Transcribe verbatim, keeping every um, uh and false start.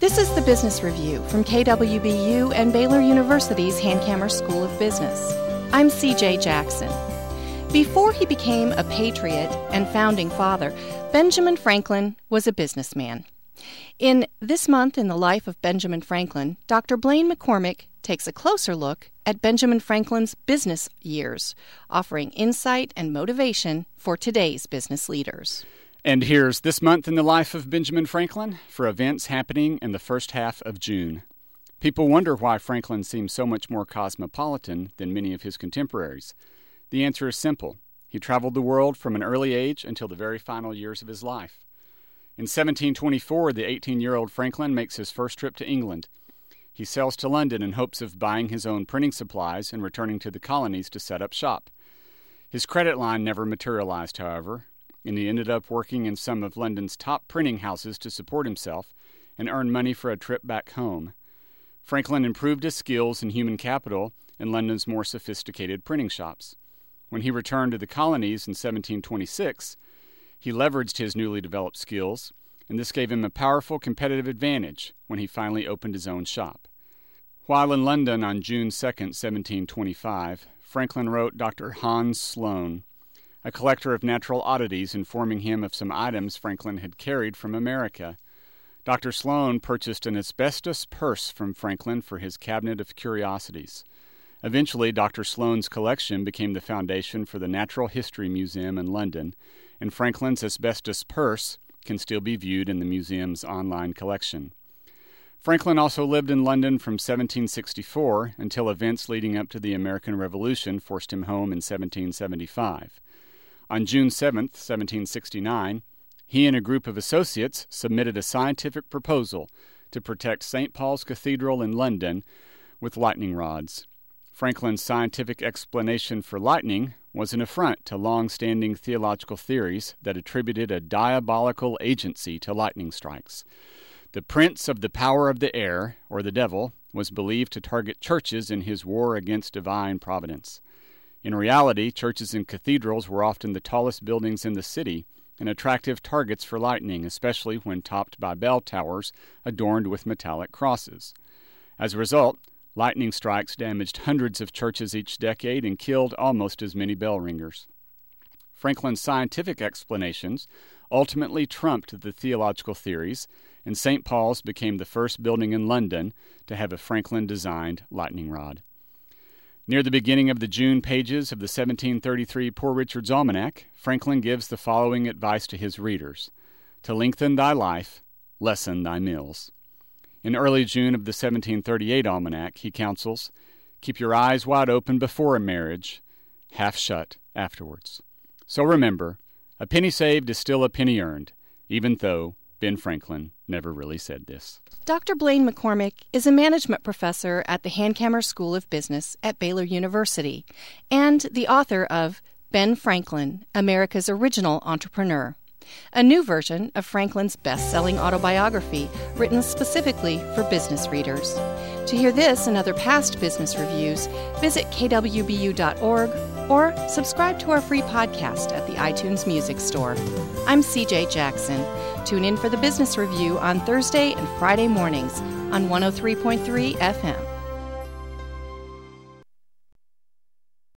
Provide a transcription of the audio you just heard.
This is the Business Review from K W B U and Baylor University's Hankamer School of Business. I'm C J Jackson. Before he became a patriot and founding father, Benjamin Franklin was a businessman. In This Month in the Life of Benjamin Franklin, Doctor Blaine McCormick takes a closer look at Benjamin Franklin's business years, offering insight and motivation for today's business leaders. And here's This Month in the Life of Benjamin Franklin for events happening in the first half of June. People wonder why Franklin seems so much more cosmopolitan than many of his contemporaries. The answer is simple. He traveled the world from an early age until the very final years of his life. In seventeen twenty-four, the eighteen-year-old Franklin makes his first trip to England. He sails to London in hopes of buying his own printing supplies and returning to the colonies to set up shop. His credit line never materialized, however, and he ended up working in some of London's top printing houses to support himself and earn money for a trip back home. Franklin improved his skills in human capital in London's more sophisticated printing shops. When he returned to the colonies in seventeen twenty-six, he leveraged his newly developed skills, and this gave him a powerful competitive advantage when he finally opened his own shop. While in London on June second, seventeen twenty-five, Franklin wrote Doctor Hans Sloane, a collector of natural oddities, informing him of some items Franklin had carried from America. Doctor Sloane purchased an asbestos purse from Franklin for his cabinet of curiosities. Eventually, Doctor Sloane's collection became the foundation for the Natural History Museum in London, and Franklin's asbestos purse can still be viewed in the museum's online collection. Franklin also lived in London from seventeen sixty-four until events leading up to the American Revolution forced him home in seventeen seventy-five. On June seventh, seventeen sixty-nine, he and a group of associates submitted a scientific proposal to protect Saint Paul's Cathedral in London with lightning rods. Franklin's scientific explanation for lightning was an affront to long-standing theological theories that attributed a diabolical agency to lightning strikes. The prince of the power of the air, or the devil, was believed to target churches in his war against divine providence. In reality, churches and cathedrals were often the tallest buildings in the city and attractive targets for lightning, especially when topped by bell towers adorned with metallic crosses. As a result, lightning strikes damaged hundreds of churches each decade and killed almost as many bell ringers. Franklin's scientific explanations ultimately trumped the theological theories, and Saint Paul's became the first building in London to have a Franklin-designed lightning rod. Near the beginning of the June pages of the seventeen thirty-three Poor Richard's Almanac, Franklin gives the following advice to his readers: "To lengthen thy life, lessen thy meals." In early June of the seventeen thirty-eight Almanac, he counsels, "Keep your eyes wide open before a marriage, half shut afterwards." So remember, a penny saved is still a penny earned, even though Ben Franklin never really said this. Doctor Blaine McCormick is a management professor at the Hankamer School of Business at Baylor University and the author of Ben Franklin, America's Original Entrepreneur, a new version of Franklin's best-selling autobiography written specifically for business readers. To hear this and other past business reviews, visit k w b u dot org or subscribe to our free podcast at the iTunes Music Store. I'm C J Jackson. Tune in for the Business Review on Thursday and Friday mornings on one oh three point three F M.